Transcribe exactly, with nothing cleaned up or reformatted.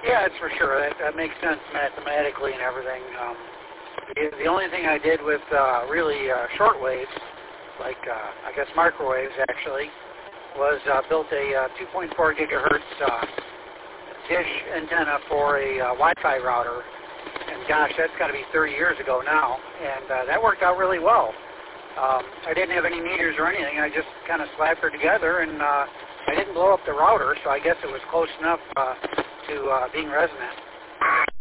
Yeah, it's for sure. That, that makes sense mathematically and everything. Um, the, the only thing I did with uh, really uh, short waves, like uh, I guess microwaves actually, was uh, built a uh, two point four gigahertz uh, dish antenna for a uh, Wi-Fi router. And gosh, that's got to be thirty years ago now. And uh, that worked out really well. Um, I didn't have any meters or anything. I just kind of slapped her together, and uh, I didn't blow up the router, so I guess it was close enough uh, to uh, being resonant.